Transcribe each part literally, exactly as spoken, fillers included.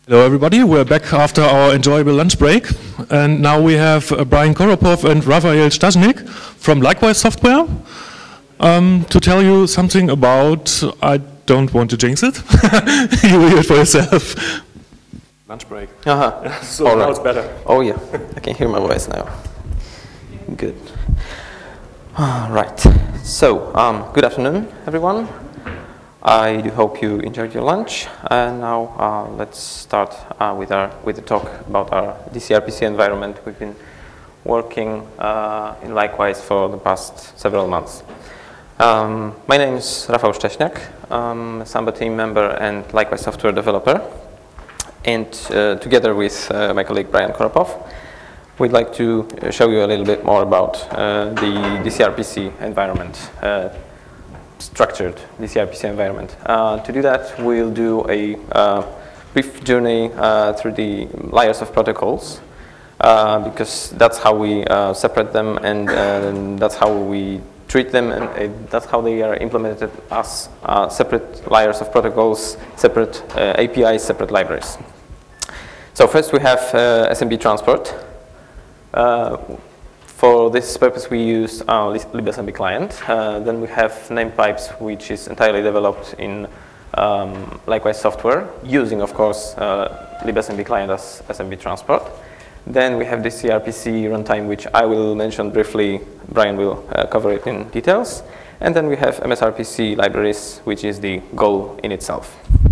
Hello everybody, we're back after our enjoyable lunch break, and now we have uh, Brian Koropov and Rafael Stasnik from Likewise Software um, to tell you something about, I don't want to jinx it, you will hear it for yourself. Lunch break. Uh-huh. So All now right. it's better. Oh yeah, I can hear my voice now. Good. All right. So, um, good afternoon, everyone. I do hope you enjoyed your lunch. And now uh, let's start uh, with our with the talk about our D C R P C environment. We've been working uh, in Likewise for the past several months. Um, my name is Rafał Szcześniak. I'm a Samba team member and Likewise software developer. And uh, together with uh, my colleague Brian Koropov, we'd like to show you a little bit more about uh, the D C R P C environment. Uh, structured D C R P C environment. Uh, to do that, we'll do a uh, brief journey uh, through the layers of protocols, uh, because that's how we uh, separate them, and uh, that's how we treat them, and uh, that's how they are implemented as uh, separate layers of protocols, separate uh, A P Is, separate libraries. So first we have uh, S M B transport. Uh, For this purpose, we use uh, LibSMB client. Uh, then we have namepipes, which is entirely developed in um, Likewise software, using, of course, uh, LibSMB client as S M B transport. Then we have the D C R P C runtime, which I will mention briefly. Brian will uh, cover it in details. And then we have M S R P C libraries, which is the goal in itself.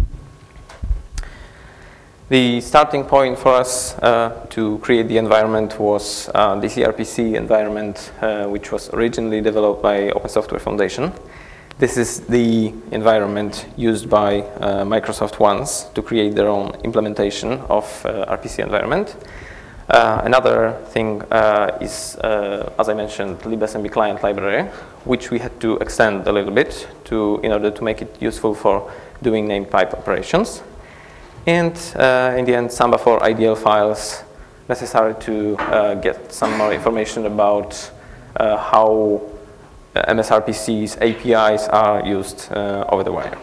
The starting point for us uh, to create the environment was uh, D C R P C environment, uh, which was originally developed by Open Software Foundation. This is the environment used by uh, Microsoft once to create their own implementation of uh, R P C environment. Uh, another thing uh, is, uh, as I mentioned, LibSMB client library, which we had to extend a little bit to in order to make it useful for doing namepipe operations. And uh, in the end, Samba for I D L files necessary to uh, get some more information about uh, how uh, M S R P C's A P Is are used uh, over the wire.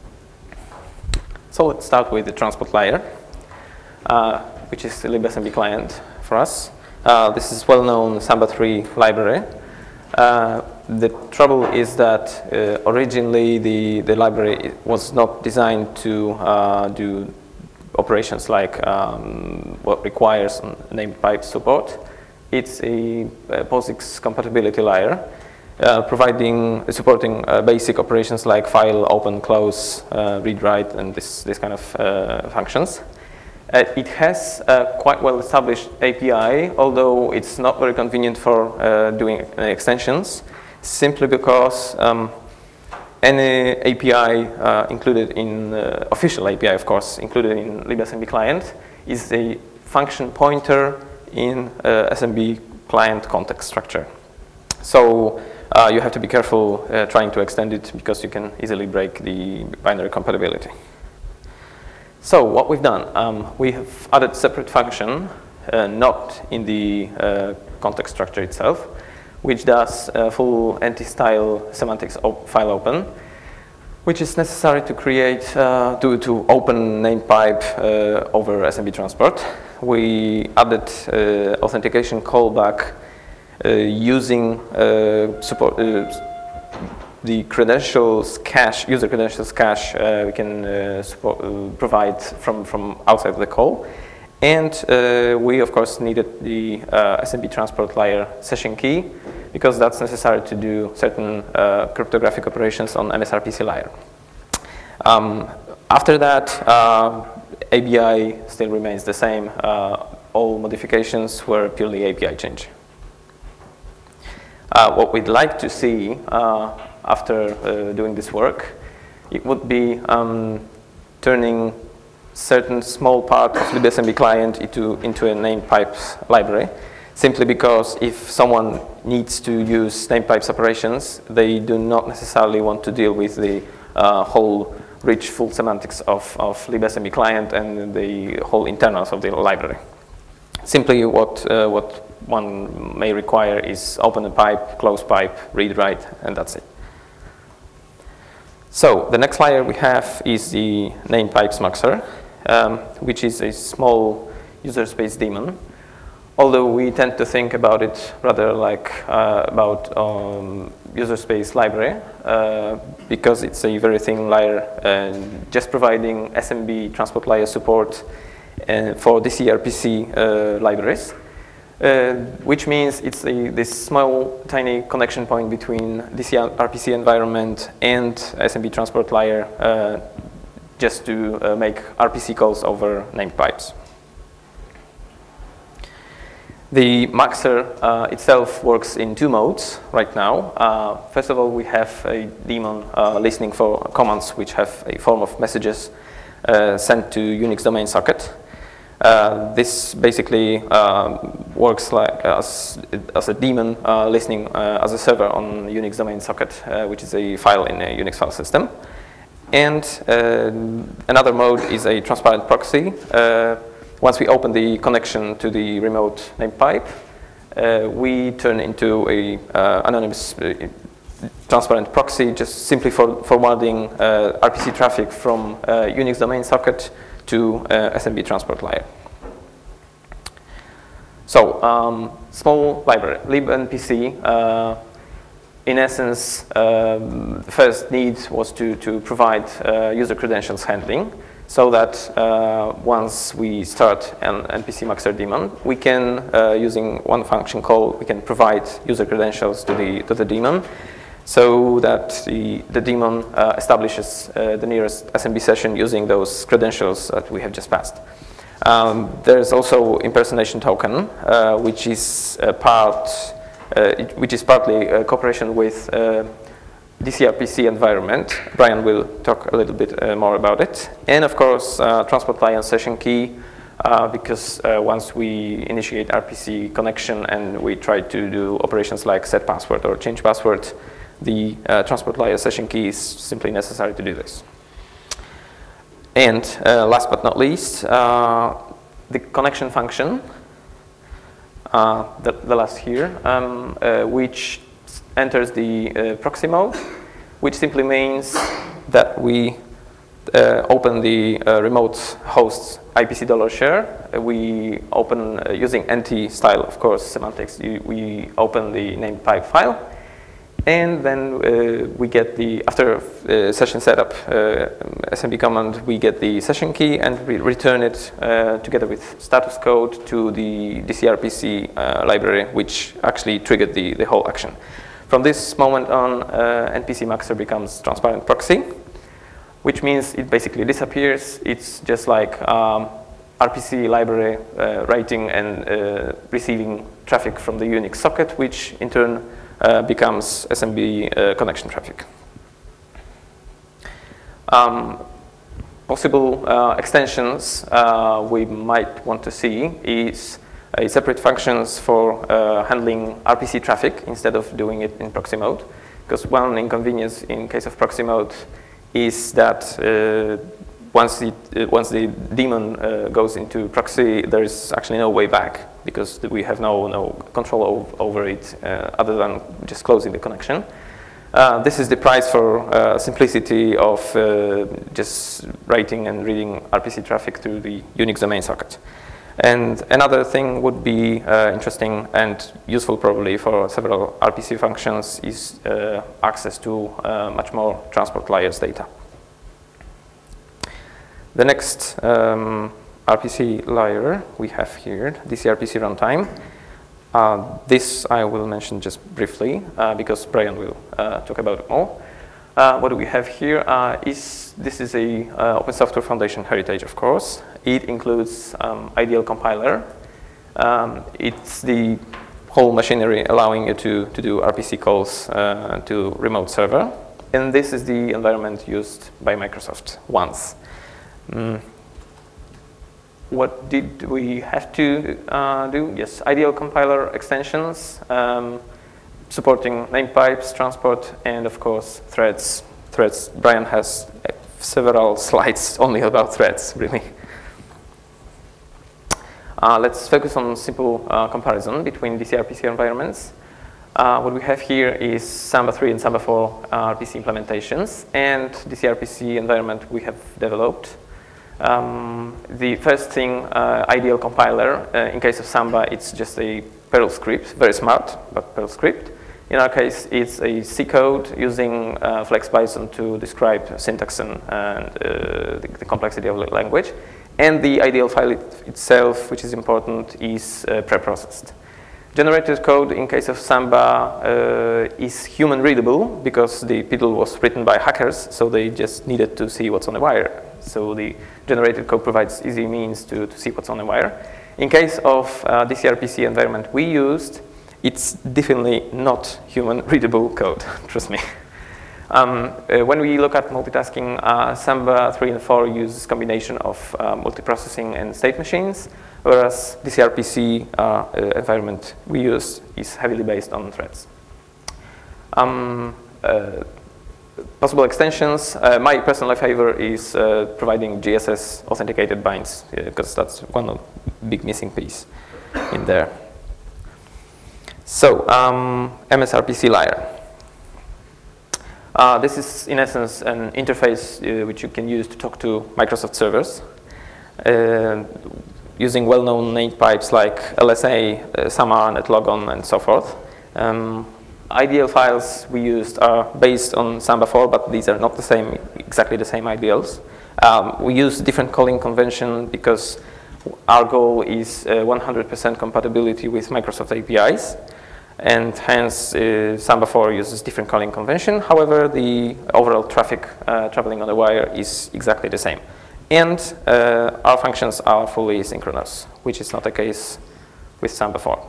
So let's start with the transport layer, uh, which is the LibSMB client for us. Uh, this is well-known Samba three library. Uh, the trouble is that uh, originally the, the library was not designed to uh, do operations like um, what requires namepipe support. It's a, a POSIX compatibility layer, uh, providing supporting uh, basic operations like file open, close, uh, read, write, and this this kind of uh, functions. Uh, it has a quite well established A P I, although it's not very convenient for uh, doing extensions, simply because um, any A P I uh, included in, uh, official A P I of course, included in LibSMB client is a function pointer in uh, S M B client context structure. So uh, you have to be careful uh, trying to extend it because you can easily break the binary compatibility. So what we've done, um, we have added separate function, uh, not in the uh, context structure itself, which does uh, full anti-style semantics op file open, which is necessary to create, uh, to, to open namepipe uh, over S M B transport. We added uh, authentication callback uh, using uh, support, uh, the credentials cache, user credentials cache uh, we can uh, support, uh, provide from, from outside the call. And uh, we, of course, needed the uh, S M B transport layer session key, because that's necessary to do certain uh, cryptographic operations on M S R P C layer. Um, after that, uh, A B I still remains the same. Uh, all modifications were purely A P I change. Uh, what we'd like to see uh, after uh, doing this work, it would be um, turning certain small part of LibSMB client into, into a namepipes library, simply because if someone needs to use namepipes operations, they do not necessarily want to deal with the uh, whole rich full semantics of, of LibSMB client and the whole internals of the library. Simply what, uh, what one may require is open a pipe, close pipe, read, write, and that's it. So the next layer we have is the namepipes muxer. um, which is a small user space daemon. Although we tend to think about it rather like uh, about um, user space library, uh, because it's a very thin layer, uh, just providing S M B transport layer support uh, for D C R P C uh, libraries, uh, which means it's a, this small, tiny connection point between D C R P C environment and S M B transport layer, uh, just to uh, make R P C calls over named pipes. The Maxer uh, itself works in two modes right now. Uh, first of all, we have a daemon uh, listening for commands which have a form of messages uh, sent to Unix domain socket. Uh, this basically uh, works like as, as a daemon uh, listening uh, as a server on Unix domain socket, uh, which is a file in a Unix file system. And uh, another mode is a transparent proxy. Uh, Once we open the connection to the remote named pipe, uh, we turn into a uh, anonymous uh, transparent proxy, just simply for forwarding uh, R P C traffic from uh, Unix domain socket to uh, S M B transport layer. So, um, small library, libnpc. Uh, in essence, um, the first need was to, to provide uh, user credentials handling, so that uh, once we start an N P C Maxer daemon, we can, uh, using one function call, we can provide user credentials to the, to the daemon, so that the, the daemon uh, establishes uh, the nearest S M B session using those credentials that we have just passed. Um, there's also impersonation token, uh, which is a part, uh, it, which is partly a cooperation with uh, D C R P C environment. Brian will talk a little bit uh, more about it. And of course, uh, transport layer session key, uh, because uh, once we initiate R P C connection and we try to do operations like set password or change password, the uh, transport layer session key is simply necessary to do this. And uh, last but not least, uh, the connection function, uh, the, the last here, um, uh, which enters the uh, proxy mode, which simply means that we uh, open the uh, remote host's I P C dollar share. Uh, we open, uh, using N T style, of course, semantics, you, we open the named pipe file. And then uh, we get the, after uh, session setup uh, S M B command, we get the session key and we return it uh, together with status code to the D C R P C uh, library, which actually triggered the, the whole action. From this moment on, uh, N P C Maxer becomes transparent proxy, which means it basically disappears. It's just like um, R P C library uh, writing and uh, receiving traffic from the Unix socket, which in turn uh, becomes S M B uh, connection traffic. Um, possible uh, extensions uh, we might want to see is a separate functions for uh, handling R P C traffic instead of doing it in proxy mode. Because one inconvenience in case of proxy mode is that uh, once, it, uh, once the daemon uh, goes into proxy, there is actually no way back, because we have no, no control over, over it uh, other than just closing the connection. Uh, this is the price for uh, simplicity of uh, just writing and reading R P C traffic through the Unix domain socket. And another thing would be uh, interesting and useful probably for several R P C functions is uh, access to uh, much more transport layers data. The next um, R P C layer we have here, D C R P C runtime. Uh, this I will mention just briefly uh, because Brian will uh, talk about it more. Uh, what we have here uh, is, this is a uh, Open Software Foundation heritage, of course. It includes um, ideal compiler. Um, it's the whole machinery allowing you to, to do R P C calls uh, to remote server. And this is the environment used by Microsoft once. Mm. What did we have to uh, do? Yes, ideal compiler extensions. Um, supporting named pipes, transport, and of course threads. Threads. Brian has several slides only about threads, really. Uh, let's focus on simple uh, comparison between D C R P C environments. Uh, what we have here is Samba three and Samba four uh, R P C implementations, and D C R P C environment we have developed. Um, the first thing, uh, ideal compiler. Uh, in case of Samba, it's just a Perl script, very smart, but Perl script. In our case, it's a C code using uh, FlexPython to describe syntax and, and uh, the, the complexity of the language. And the ideal file it, itself, which is important, is uh, preprocessed. Generated code in case of Samba uh, is human readable because the P D L was written by hackers, so they just needed to see what's on the wire. So the generated code provides easy means to, to see what's on the wire. In case of uh, the D C R P C environment we used, it's definitely not human readable code, trust me. Um, uh, when we look at multitasking, uh, Samba three and four uses combination of uh, multiprocessing and state machines, whereas D C R P C uh, uh, environment we use is heavily based on threads. Um, uh, possible extensions. Uh, my personal favorite is uh, providing G S S authenticated binds, because uh, that's one of big missing piece in there. So, um, M S R P C layer. Uh, this is, in essence, an interface uh, which you can use to talk to Microsoft servers uh, using well-known named pipes like L S A, uh, Samar, NetLogon, and so forth. Um, ideal files we used are based on Samba four, but these are not the same, exactly the same ideals. Um, we use different calling convention because our goal is uh, one hundred percent compatibility with Microsoft A P Is. And hence, uh, Samba four uses different calling convention. However, the overall traffic uh, traveling on the wire is exactly the same. And uh, our functions are fully synchronous, which is not the case with Samba four.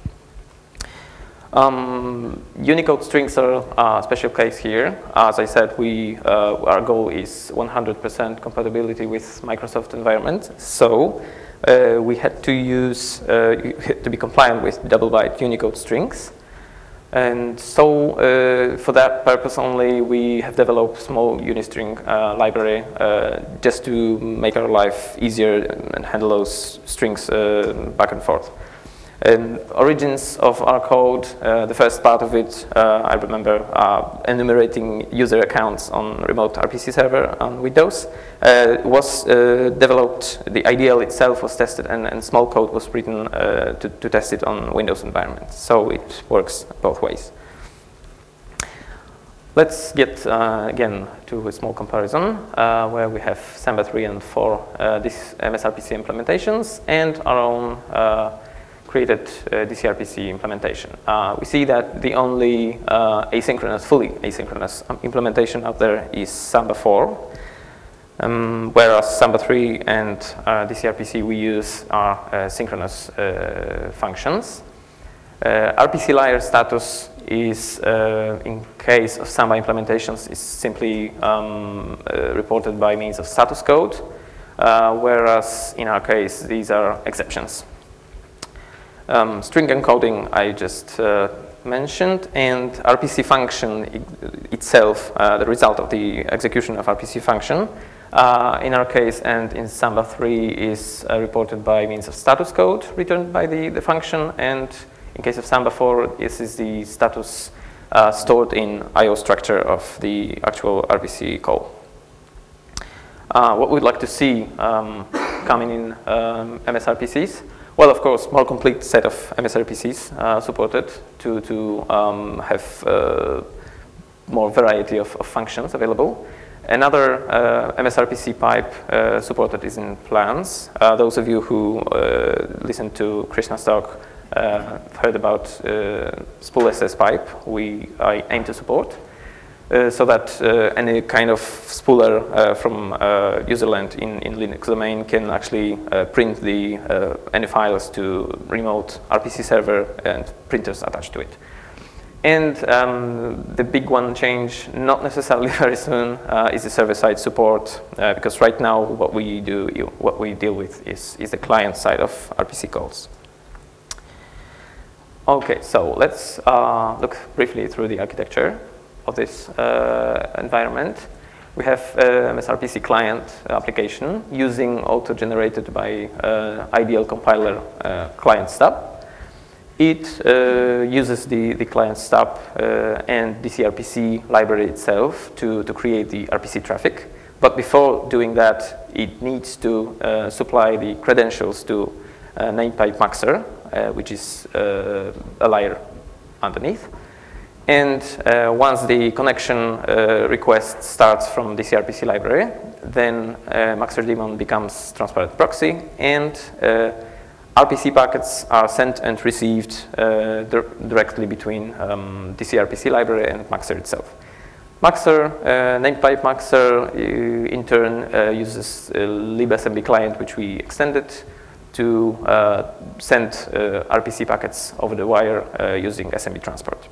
Um, Unicode strings are a special case here. As I said, we, uh, our goal is one hundred percent compatibility with Microsoft environment. So uh, we had to use, uh, to be compliant with double byte Unicode strings. And so uh, for that purpose only, we have developed small Unistring uh, library uh, just to make our life easier and handle those strings uh, back and forth. And origins of our code, uh, the first part of it, uh, I remember uh, enumerating user accounts on remote R P C server on Windows, uh, was uh, developed, the ideal itself was tested, and, and small code was written uh, to, to test it on Windows environment. So it works both ways. Let's get, uh, again, to a small comparison, uh, where we have Samba three and four, uh, these M S R P C implementations, and our own uh, created uh, D C R P C implementation. Uh, we see that the only uh, asynchronous, fully asynchronous um, implementation out there is Samba four, um, whereas Samba three and uh, D C R P C we use are uh, synchronous uh, functions. Uh, R P C layer status is, uh, in case of Samba implementations, is simply um, uh, reported by means of status code, uh, whereas in our case, these are exceptions. Um, string encoding I just uh, mentioned, and R P C function itself, uh, the result of the execution of R P C function, uh, in our case and in Samba three is uh, reported by means of status code returned by the, the function, and in case of Samba four, this is the status uh, stored in I O structure of the actual R P C call. Uh, what we'd like to see um, coming in um, M S R P Cs. Well, of course, more complete set of M S R P Cs uh, supported to, to um, have uh, more variety of, of functions available. Another uh, M S R P C pipe uh, supported is in plans. Uh, those of you who uh, listened to Krishna's talk uh, heard about uh, spool S S pipe we I aim to support. Uh, so that uh, any kind of spooler uh, from uh, userland in, in Linux domain can actually uh, print the uh, any files to remote R P C server and printers attached to it. And um, the big one change, not necessarily very soon, uh, is the server-side support, uh, because right now what we do, what we deal with is, is the client side of R P C calls. Okay, so let's uh, look briefly through the architecture of this uh, environment. We have uh, M S R P C client application using auto-generated by uh, ideal compiler uh, client stub. It uh, uses the, the client stub uh, and D C R P C library itself to, to create the R P C traffic. but before doing that, it needs to uh, supply the credentials to uh, namepipe maxer, uh, which is uh, a layer underneath. And uh, once the connection uh, request starts from the C R P C library, then uh, Maxer daemon becomes transparent proxy, and uh, R P C packets are sent and received uh, dir directly between um, the C R P C library and Maxer itself. Maxer, uh, namepipe Maxer, uh, in turn uh, uses a libassembly client, which we extended to uh, send uh, R P C packets over the wire uh, using S M B transport.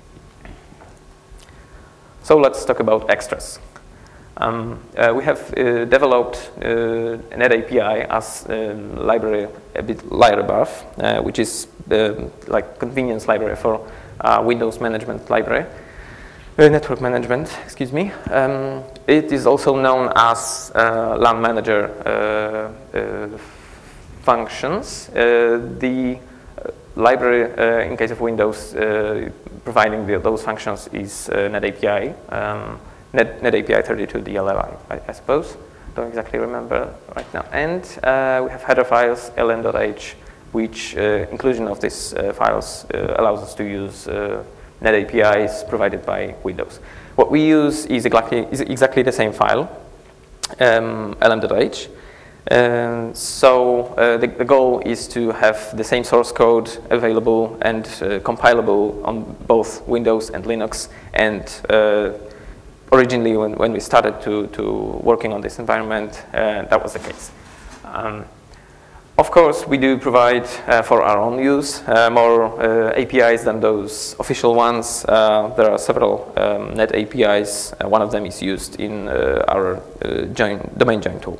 So let's talk about extras. Um, uh, we have uh, developed uh, NetAPI as a library a bit lighter above, uh, which is uh, like convenience library for uh, Windows management library, uh, network management, excuse me. Um, it is also known as uh, LAN manager uh, uh, functions. Uh, the library, uh, in case of Windows, uh, providing the, those functions is uh, NetAPI, um, Net, NetAPI thirty-two D L L, I, I suppose. Don't exactly remember right now. And uh, we have header files, L N dot H, which uh, inclusion of these uh, files uh, allows us to use uh, NetAPIs provided by Windows. What we use is exactly, is exactly the same file, um, L M dot H. Um, so uh, the, the goal is to have the same source code available and uh, compilable on both Windows and Linux. And uh, originally, when, when we started to, to working on this environment, uh, that was the case. Um, of course, we do provide uh, for our own use uh, more uh, A P Is than those official ones. Uh, there are several um, net A P Is. Uh, one of them is used in uh, our uh, join, domain join tool.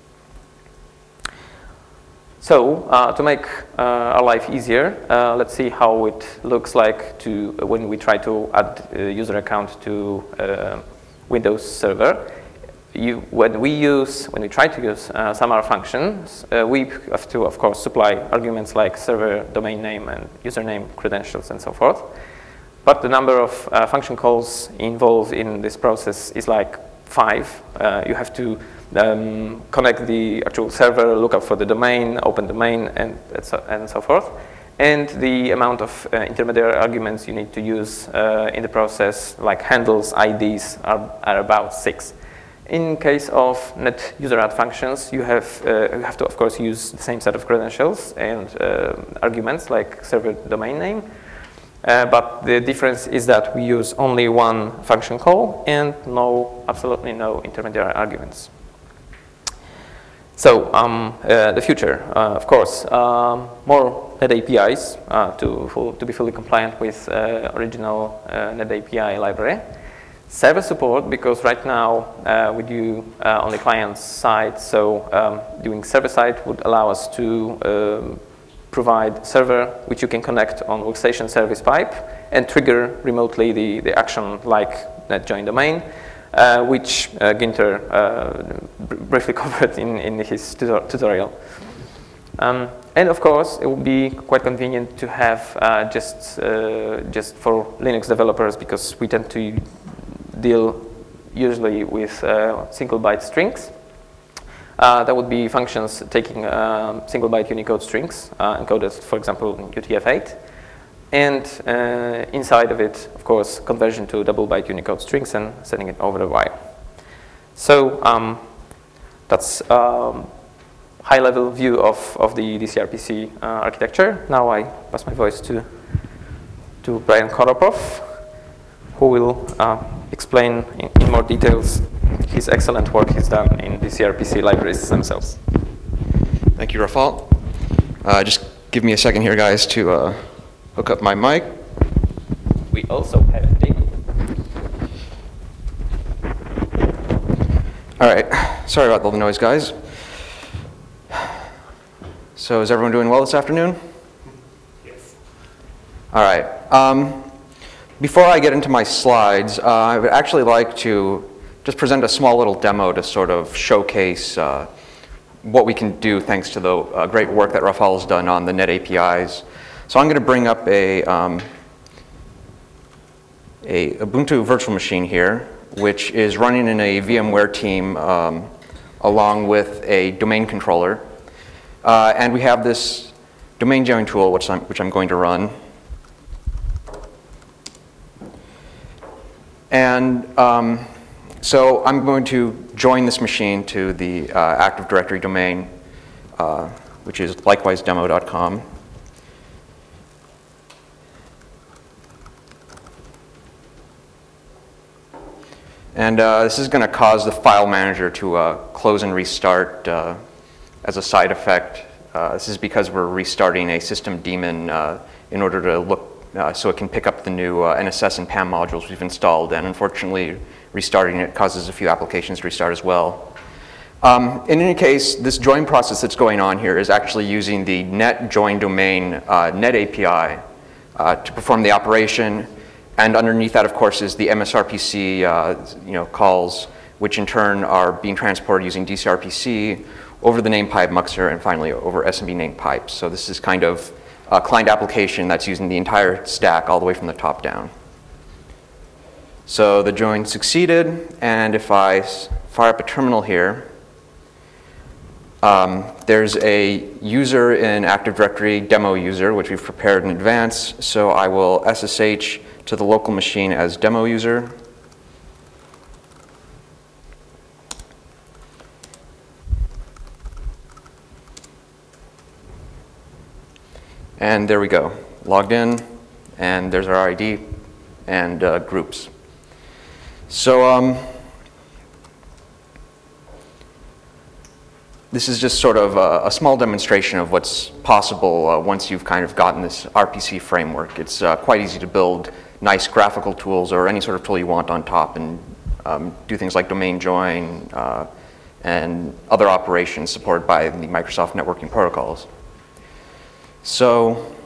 So uh, to make uh, our life easier, uh, let's see how it looks like to uh, when we try to add a user account to uh, Windows Server. You, when we use, when we try to use uh, some of our functions, uh, we have to, of course, supply arguments like server domain name and username, credentials, and so forth. But the number of uh, function calls involved in this process is like five. Uh, you have to Um, connect the actual server, look up for the domain, open domain, and, and, so, and so forth. And the amount of uh, intermediary arguments you need to use uh, in the process, like handles, I Ds, are, are about six. In case of net user add functions, you have, uh, you have to, of course, use the same set of credentials and uh, arguments, like server domain name. Uh, but the difference is that we use only one function call and no, absolutely no intermediary arguments. So um, uh, the future, uh, of course, um, more NetAPIs uh, to, full, to be fully compliant with uh, original uh, NetAPI library. Server support, because right now uh, we do uh, on the client side, so um, doing server side would allow us to um, provide server which you can connect on workstation service pipe and trigger remotely the, the action like net join domain. Uh, which uh, Ginter uh, br briefly covered in, in his tutor tutorial. Um, and of course, it would be quite convenient to have uh, just, uh, just for Linux developers, because we tend to deal usually with uh, single byte strings. Uh, that would be functions taking uh, single byte Unicode strings, uh, encoded, for example, in U T F eight. And uh, inside of it, of course, conversion to double byte Unicode strings and sending it over the wire. So um, that's a um, high-level view of, of the D C R P C uh, architecture. Now I pass my voice to, to Brian Koropov, who will uh, explain in, in more details his excellent work he's done in D C R P C libraries themselves. Thank you, Rafal. Uh, just give me a second here, guys, to uh, hook up my mic. We also have David. All right, sorry about all the noise, guys. So is everyone doing well this afternoon? Yes. All right. Um, before I get into my slides, uh, I would actually like to just present a small little demo to sort of showcase uh, what we can do thanks to the uh, great work that Rafal has done on the NetAPIs. So I'm going to bring up a, um, a Ubuntu virtual machine here. which is running in a VMware team um, along with a domain controller. Uh, and we have this domain join tool, which I'm, which I'm going to run. And um, so I'm going to join this machine to the uh, Active Directory domain, uh, which is likewise demo dot com. And uh, this is going to cause the file manager to uh, close and restart uh, as a side effect. Uh, this is because we're restarting a system daemon uh, in order to look uh, so it can pick up the new uh, N S S and P A M modules we've installed. And unfortunately, restarting it causes a few applications to restart as well. Um, in any case, this join process that's going on here is actually using the net join domain uh, net A P I uh, to perform the operation. And underneath that, of course, is the M S R P C uh, you know, calls, which in turn are being transported using D C R P C over the name pipe muxer and finally over S M B name pipes. So this is kind of a client application that's using the entire stack all the way from the top down. So the join succeeded, and if I fire up a terminal here, um, there's a user in Active Directory, demo user, which we've prepared in advance. So I will S S H to the local machine as demo user. And there we go, logged in, and there's our I D and uh, groups. So um, this is just sort of a, a small demonstration of what's possible uh, once you've kind of gotten this R P C framework. It's uh, quite easy to build nice graphical tools or any sort of tool you want on top and um, do things like domain join uh, and other operations supported by the Microsoft networking protocols. So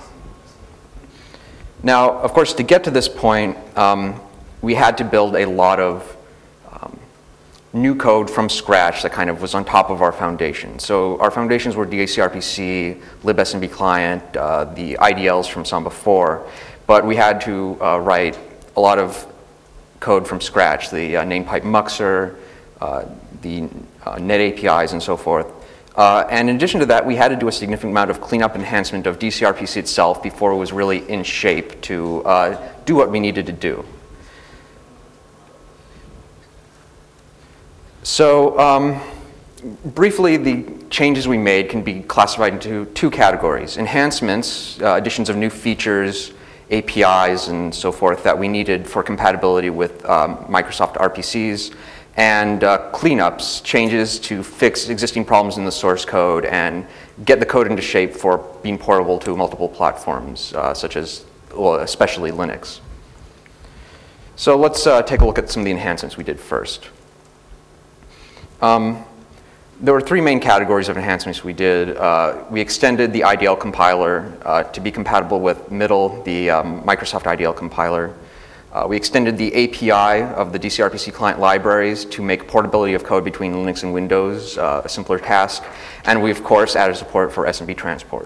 now, of course, to get to this point, um, we had to build a lot of um, new code from scratch that kind of was on top of our foundation. So our foundations were D C R P C, libsmb client, uh, the I D Ls from Samba four, but we had to uh, write a lot of code from scratch, the uh, name pipe muxer, uh, the uh, net A P Is, and so forth. Uh, and in addition to that, we had to do a significant amount of cleanup enhancement of D C R P C itself before it was really in shape to uh, do what we needed to do. So um, briefly, the changes we made can be classified into two categories: enhancements, uh, additions of new features, A P Is, and so forth that we needed for compatibility with um, Microsoft R P Cs, and uh, cleanups, changes to fix existing problems in the source code and get the code into shape for being portable to multiple platforms, uh, such as, well, especially Linux. So let's uh, take a look at some of the enhancements we did first. Um, there were three main categories of enhancements we did. Uh, we extended the I D L compiler uh, to be compatible with Middle, the um, Microsoft I D L compiler. Uh, we extended the A P I of the D C R P C client libraries to make portability of code between Linux and Windows uh, a simpler task. And we, of course, added support for S M B transport.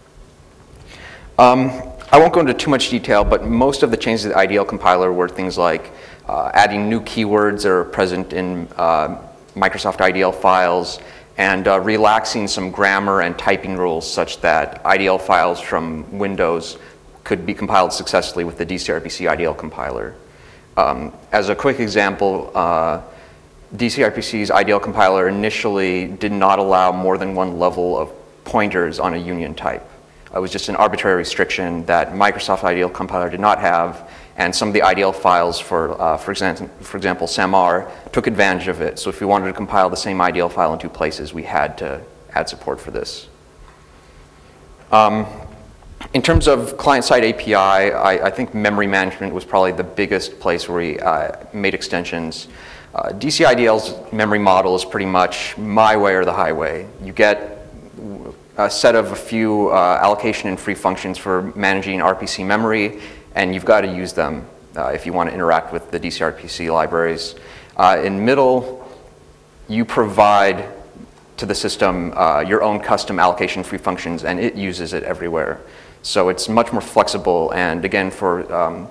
Um, I won't go into too much detail, but most of the changes to the I D L compiler were things like uh, adding new keywords that are present in uh, Microsoft I D L files, and uh, relaxing some grammar and typing rules such that I D L files from Windows could be compiled successfully with the D C R P C I D L compiler. Um, as a quick example, uh, D C R P C's I D L compiler initially did not allow more than one level of pointers on a union type. It was just an arbitrary restriction that Microsoft I D L compiler did not have, and some of the I D L files for, uh, for, example, for example, SAMR took advantage of it. So if we wanted to compile the same I D L file in two places, we had to add support for this. Um, in terms of client-side A P I, I, I think memory management was probably the biggest place where we uh, made extensions. Uh, D C I D L's memory model is pretty much my way or the highway. You get a set of a few uh, allocation and free functions for managing R P C memory, and you've got to use them uh, if you want to interact with the D C R P C libraries. Uh, in Middle, you provide to the system uh, your own custom allocation free functions, and it uses it everywhere. So it's much more flexible, and again, for um,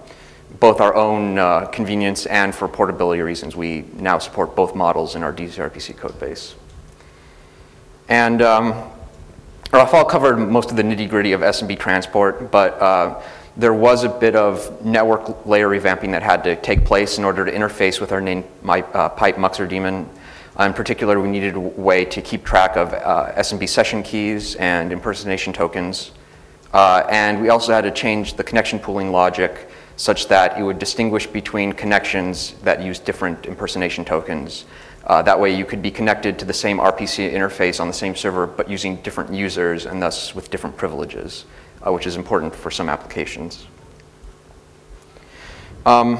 both our own uh, convenience and for portability reasons, we now support both models in our D C R P C code base. And um, Rafael covered most of the nitty-gritty of S M B transport, but uh, there was a bit of network layer revamping that had to take place in order to interface with our name, my, uh, pipe Muxer daemon. In particular, we needed a way to keep track of uh, S M B session keys and impersonation tokens. Uh, and we also had to change the connection pooling logic such that it would distinguish between connections that use different impersonation tokens. Uh, that way you could be connected to the same R P C interface on the same server, but using different users and thus with different privileges, uh, which is important for some applications. Um,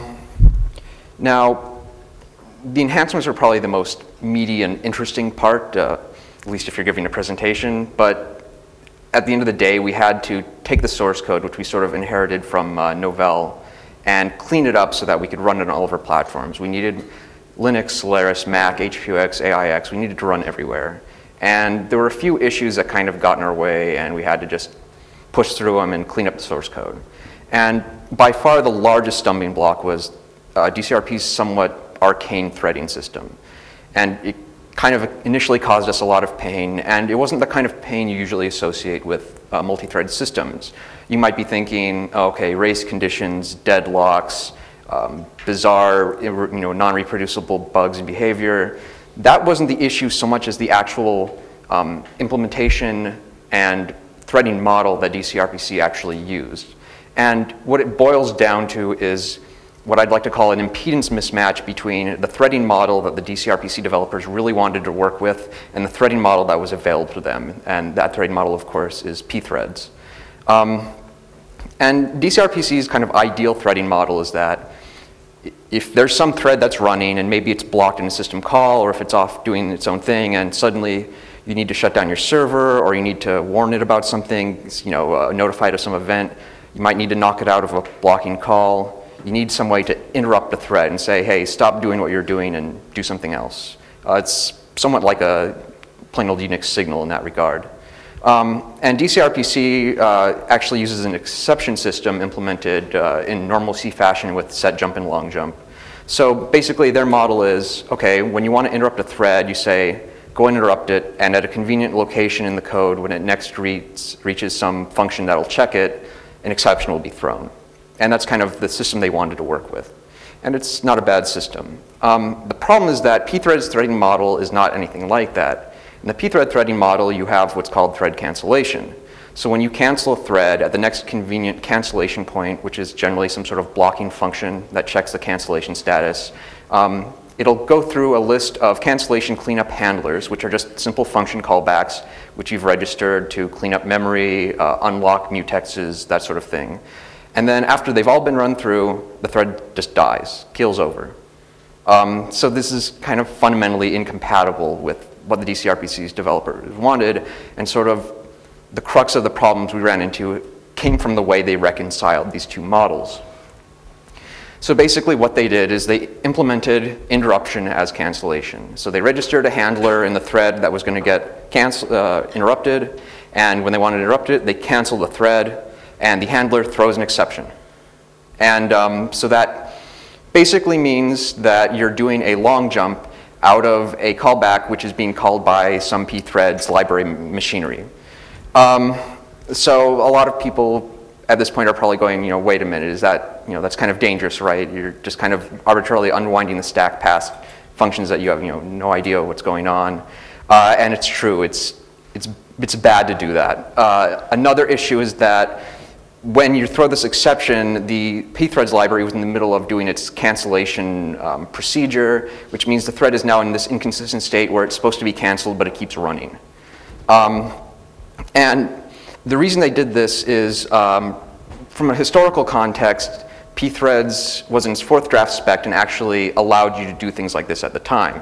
now, the enhancements are probably the most meaty and interesting part, uh, at least if you're giving a presentation, but at the end of the day, we had to take the source code, which we sort of inherited from uh, Novell, and clean it up so that we could run it on all of our platforms. We needed Linux, Solaris, Mac, H P U X, A I X, we needed to run everywhere. And there were a few issues that kind of got in our way, and we had to just push through them and clean up the source code. And by far the largest stumbling block was uh, D C R P's somewhat arcane threading system. And it kind of initially caused us a lot of pain, and it wasn't the kind of pain you usually associate with uh, multi-thread systems. You might be thinking, okay, race conditions, deadlocks, um, bizarre, you know, non-reproducible bugs in behavior. That wasn't the issue so much as the actual um, implementation and threading model that D C R P C actually used. And what it boils down to is what I'd like to call an impedance mismatch between the threading model that the D C R P C developers really wanted to work with and the threading model that was available to them. And that threading model, of course, is pthreads. Um, and D C R P C's kind of ideal threading model is that if there's some thread that's running and maybe it's blocked in a system call, or if it's off doing its own thing and suddenly you need to shut down your server or you need to warn it about something, you know, uh, notify it of some event, you might need to knock it out of a blocking call. You need some way to interrupt the thread and say, hey, stop doing what you're doing and do something else. Uh, it's somewhat like a plain old Unix signal in that regard. Um, and D C R P C uh, actually uses an exception system implemented uh, in normal C fashion with set jump and long jump. So basically their model is, okay, when you want to interrupt a thread, you say, go and interrupt it, and at a convenient location in the code, when it next reads, reaches some function that'll check it, an exception will be thrown. And that's kind of the system they wanted to work with. And it's not a bad system. Um, the problem is that pthread's threading model is not anything like that. In the pthread threading model, you have what's called thread cancellation. So when you cancel a thread at the next convenient cancellation point, which is generally some sort of blocking function that checks the cancellation status, um, it'll go through a list of cancellation cleanup handlers, which are just simple function callbacks, which you've registered to clean up memory, uh, unlock mutexes, that sort of thing. And then after they've all been run through, the thread just dies, keels over. Um, so this is kind of fundamentally incompatible with what the D C R P C's developers wanted, and sort of the crux of the problems we ran into came from the way they reconciled these two models. So basically what they did is they implemented interruption as cancellation. So they registered a handler in the thread that was going to get cancel, uh, interrupted, and when they wanted to interrupt it, they canceled the thread, and the handler throws an exception. And um, so that basically means that you're doing a long jump out of a callback which is being called by some pthreads library machinery. Um, so a lot of people at this point are probably going, you know, wait a minute, is that, you know, that's kind of dangerous, right? You're just kind of arbitrarily unwinding the stack past functions that you have, you know, no idea what's going on. Uh, and it's true, it's, it's, it's bad to do that. Uh, another issue is that when you throw this exception, the pthreads library was in the middle of doing its cancellation um, procedure, which means the thread is now in this inconsistent state where it's supposed to be canceled, but it keeps running. Um, and the reason they did this is, um, from a historical context, pthreads was in its fourth draft spec and actually allowed you to do things like this at the time.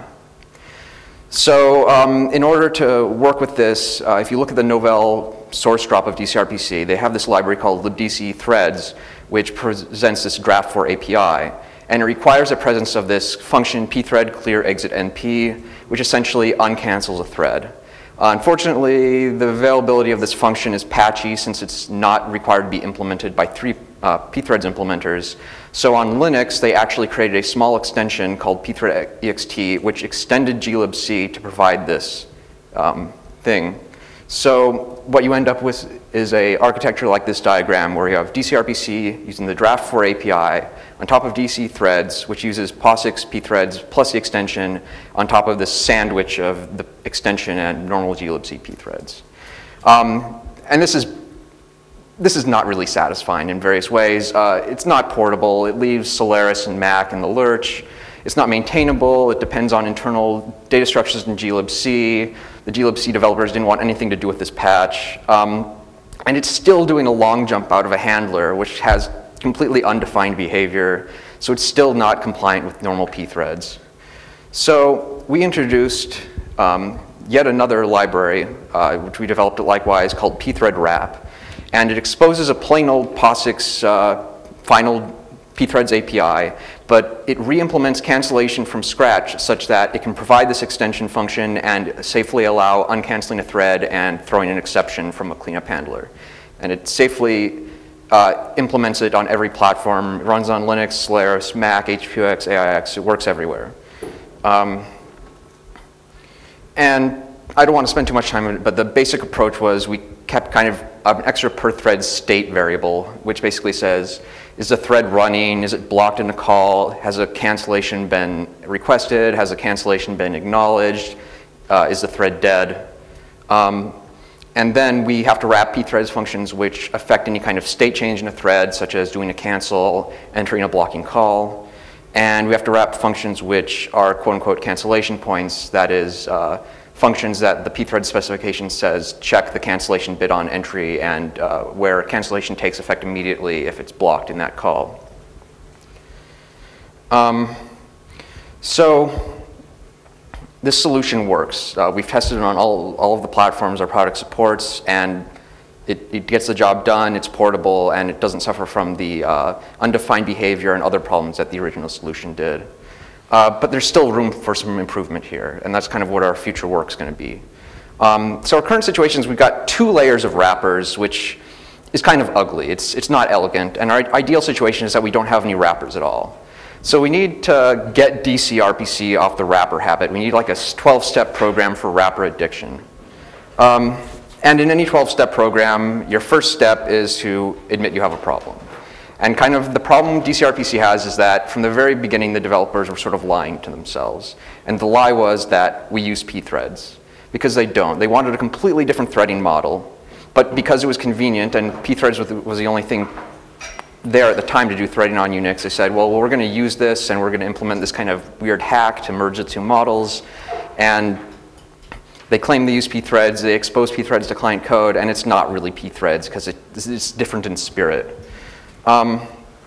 So um, in order to work with this, uh, if you look at the Novell source drop of D C R P C, they have this library called libdc threads, which presents this draft for A P I. And it requires the presence of this function pthread clear exit np, which essentially uncancels a thread. Uh, unfortunately, the availability of this function is patchy since it's not required to be implemented by three uh, pthreads implementers. So on Linux, they actually created a small extension called pthread.ext, which extended glibc to provide this um, thing. So what you end up with is a architecture like this diagram where you have D C R P C using the draft four A P I on top of D C threads, which uses POSIX pthreads plus the extension on top of this sandwich of the extension and normal glibc pthreads. Um, and this is this is not really satisfying in various ways. Uh, it's not portable. It leaves Solaris and Mac in the lurch. It's not maintainable. It depends on internal data structures in glibc. The glibc developers didn't want anything to do with this patch. Um, and it's still doing a long jump out of a handler, which has completely undefined behavior. So it's still not compliant with normal pthreads. So we introduced um, yet another library, uh, which we developed likewise, called pthread-wrap. And it exposes a plain old POSIX uh, final pthreads A P I, but it re-implements cancellation from scratch such that it can provide this extension function and safely allow uncanceling a thread and throwing an exception from a cleanup handler. And it safely uh, implements it on every platform. It runs on Linux, Solaris, Mac, H P U X, A I X. It works everywhere. Um, and I don't want to spend too much time on it, but the basic approach was we kept kind of an extra per thread state variable, which basically says, is the thread running? Is it blocked in a call? Has a cancellation been requested? Has a cancellation been acknowledged? Uh, is the thread dead? Um, and then we have to wrap pthreads functions which affect any kind of state change in a thread, such as doing a cancel, entering a blocking call. And we have to wrap functions which are quote unquote cancellation points, that is, uh, functions that the pthread specification says check the cancellation bit on entry and uh, where cancellation takes effect immediately if it's blocked in that call. Um, so this solution works. Uh, we've tested it on all, all of the platforms our product supports, and it, it gets the job done, it's portable, and it doesn't suffer from the uh, undefined behavior and other problems that the original solution did. Uh, but there's still room for some improvement here, and that's kind of what our future work's going to be. Um, so our current situation is we've got two layers of wrappers, which is kind of ugly. It's, it's not elegant, and our ideal situation is that we don't have any wrappers at all. So we need to get D C R P C off the wrapper habit. We need like a twelve-step program for wrapper addiction. Um, and in any twelve-step program, your first step is to admit you have a problem. And kind of the problem D C R P C has is that from the very beginning, the developers were sort of lying to themselves. And the lie was that we use pthreads, because they don't. They wanted a completely different threading model, but because it was convenient and pthreads was the only thing there at the time to do threading on Unix, they said, well, we're going to use this and we're going to implement this kind of weird hack to merge the two models. And they claim they use pthreads, they expose pthreads to client code, and it's not really pthreads because it, it's different in spirit. Um,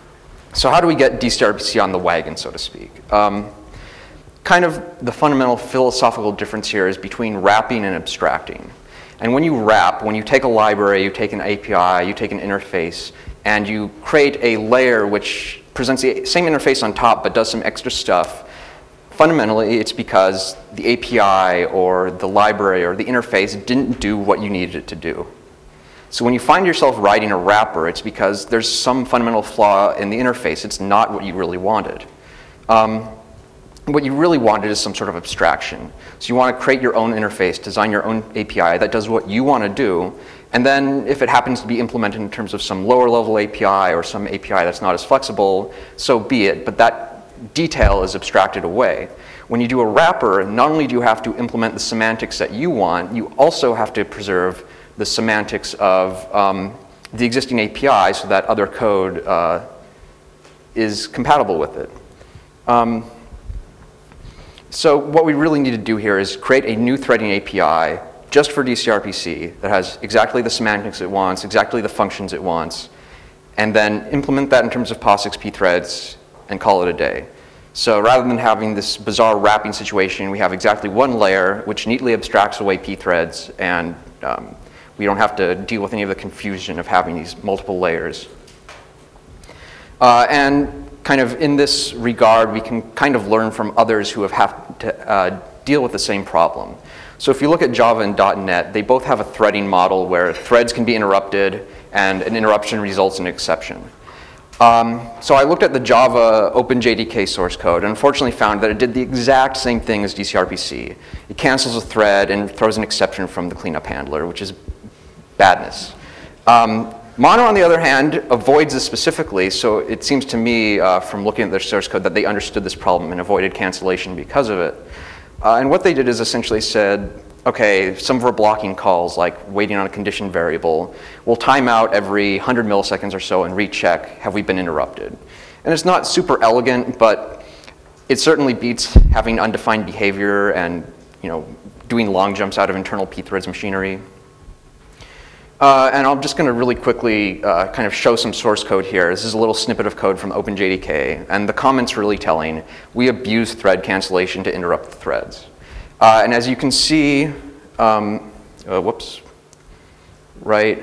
so how do we get D C R P C on the wagon, so to speak? Um, kind of the fundamental philosophical difference here is between wrapping and abstracting. And when you wrap, when you take a library, you take an A P I, you take an interface, and you create a layer which presents the same interface on top but does some extra stuff, fundamentally it's because the A P I or the library or the interface didn't do what you needed it to do. So when you find yourself writing a wrapper, it's because there's some fundamental flaw in the interface. It's not what you really wanted. Um, what you really wanted is some sort of abstraction. So you want to create your own interface, design your own A P I that does what you want to do, and then if it happens to be implemented in terms of some lower level A P I or some A P I that's not as flexible, so be it, but that detail is abstracted away. When you do a wrapper, not only do you have to implement the semantics that you want, you also have to preserve the semantics of um, the existing A P I so that other code uh, is compatible with it. Um, so what we really need to do here is create a new threading A P I just for D C R P C that has exactly the semantics it wants, exactly the functions it wants, and then implement that in terms of POSIX pthreads and call it a day. So rather than having this bizarre wrapping situation, we have exactly one layer which neatly abstracts away pthreads, and um, we don't have to deal with any of the confusion of having these multiple layers. Uh, and kind of in this regard, we can kind of learn from others who have had to uh, deal with the same problem. So if you look at Java and dot net, they both have a threading model where threads can be interrupted and an interruption results in an exception. Um, so I looked at the Java OpenJDK source code and unfortunately found that it did the exact same thing as D C R P C. It cancels a thread and throws an exception from the cleanup handler, which is badness. Um, Mono, on the other hand, avoids this specifically, so it seems to me uh, from looking at their source code that they understood this problem and avoided cancellation because of it. Uh, and what they did is essentially said, okay, some of our blocking calls, like waiting on a condition variable, will time out every one hundred milliseconds or so and recheck, have we been interrupted? And it's not super elegant, but it certainly beats having undefined behavior and, you know, doing long jumps out of internal pthreads machinery. Uh, and I'm just going to really quickly uh, kind of show some source code here. This is a little snippet of code from OpenJDK, and the comment's really telling. We abuse thread cancellation to interrupt the threads. Uh, and as you can see, um, uh, whoops, right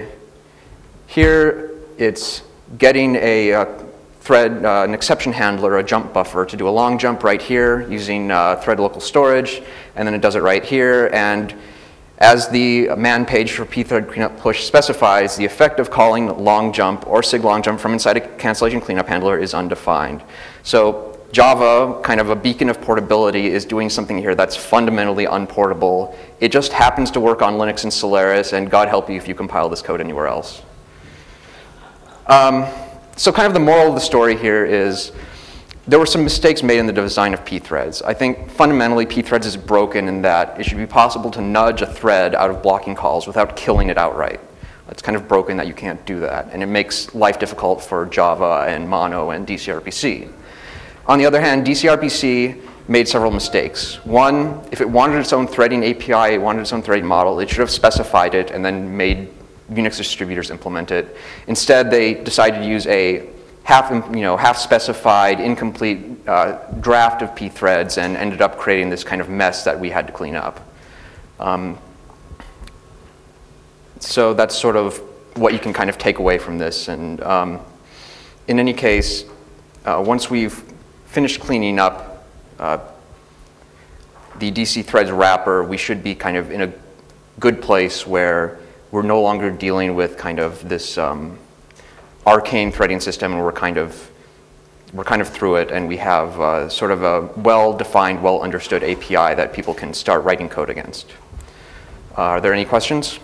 here, it's getting a uh, thread, uh, an exception handler, a jump buffer to do a long jump right here using uh, thread local storage, and then it does it right here. And as the man page for pthread cleanup push specifies, the effect of calling long jump or sig long jump from inside a cancellation cleanup handler is undefined. So Java, kind of a beacon of portability, is doing something here that's fundamentally unportable. It just happens to work on Linux and Solaris, and God help you if you compile this code anywhere else. Um, so kind of the moral of the story here is there were some mistakes made in the design of pthreads. I think fundamentally pthreads is broken in that it should be possible to nudge a thread out of blocking calls without killing it outright. It's kind of broken that you can't do that, and it makes life difficult for Java and Mono and D C R P C. On the other hand, D C R P C made several mistakes. One, if it wanted its own threading A P I, it wanted its own threading model, it should have specified it and then made Unix distributors implement it. Instead, they decided to use a half, you know, half specified, incomplete uh, draft of pthreads and ended up creating this kind of mess that we had to clean up. Um, so that's sort of what you can kind of take away from this. And um, in any case, uh, once we've finished cleaning up uh, the D C threads wrapper, we should be kind of in a good place where we're no longer dealing with kind of this um, arcane threading system, and we're kind of we're kind of through it, and we have uh, sort of a well-defined, well-understood A P I that people can start writing code against. Uh, are there any questions?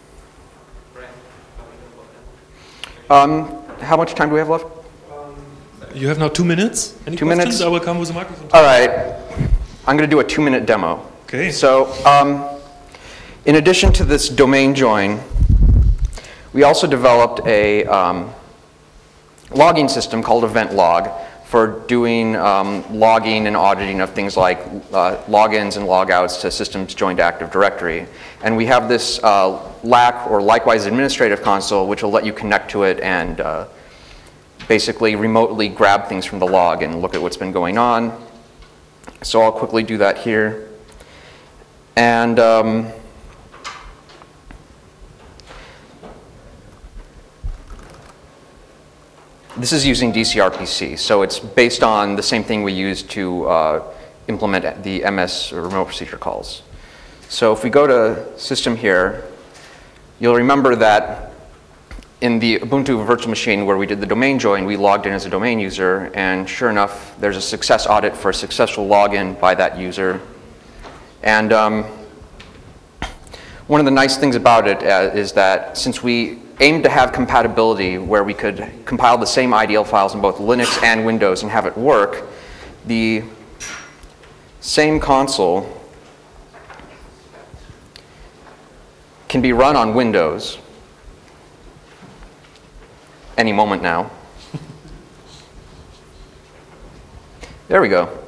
Um, how much time do we have left? You have now two minutes. Any two questions? minutes? I will come with a microphone. All right. I'm going to do a two-minute demo. Okay. So, um, in addition to this domain join, we also developed a um, logging system called Event Log for doing um, logging and auditing of things like uh, logins and logouts to systems joined Active Directory. And we have this uh, L A C or likewise administrative console, which will let you connect to it and uh, basically remotely grab things from the log and look at what's been going on. So I'll quickly do that here. And um, this is using D C R P C, so it's based on the same thing we use to uh, implement the M S or remote procedure calls. So if we go to system here, you'll remember that in the Ubuntu virtual machine where we did the domain join, we logged in as a domain user, and sure enough, there's a success audit for a successful login by that user. And um, one of the nice things about it uh, is that since we aimed to have compatibility where we could compile the same I D L files in both Linux and Windows and have it work, the same console can be run on Windows any moment now. There we go.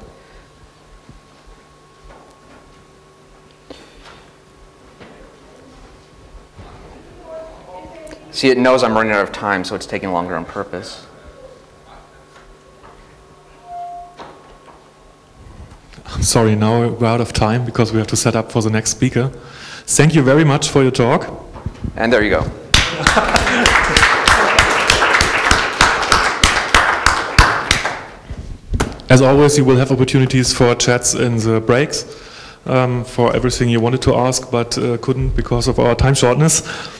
See, it knows I'm running out of time, so it's taking longer on purpose. I'm sorry, now we're out of time because we have to set up for the next speaker. Thank you very much for your talk. And there you go. As always, you will have opportunities for chats in the breaks um, for everything you wanted to ask but uh, couldn't because of our time shortness.